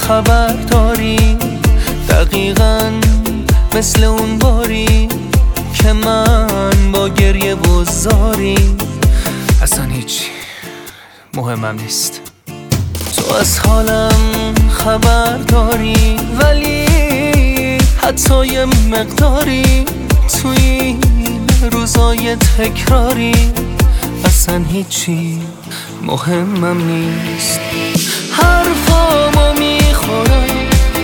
خبر داری دقیقاً مثل اون باری که من با گریه و زاری اصلا هیچی مهمم نیست. تو از حالم خبر داری ولی حتی یه مقداری توی این روزای تکراری اصلا هیچی مهمم نیست. حرفامو میخورم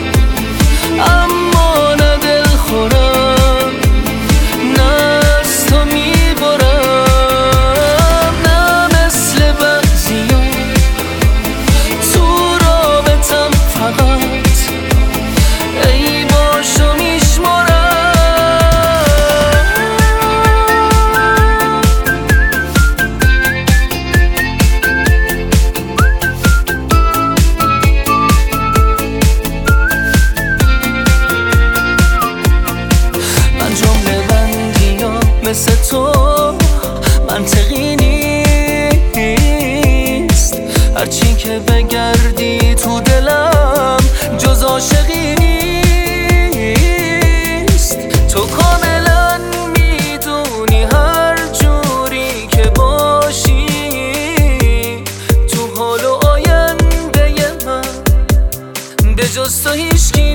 اما نه دل خورم، نه از تو میبرم، نه مثل بعضیا تو رابطم فقط ای باشو میشمارم. مثل تو منطقی نیست، هرچی که بگردی تو دلم جز عاشقی نیست. تو کاملا میدونی هر جوری که باشی تو حال و آینده من به جز تو هیچکی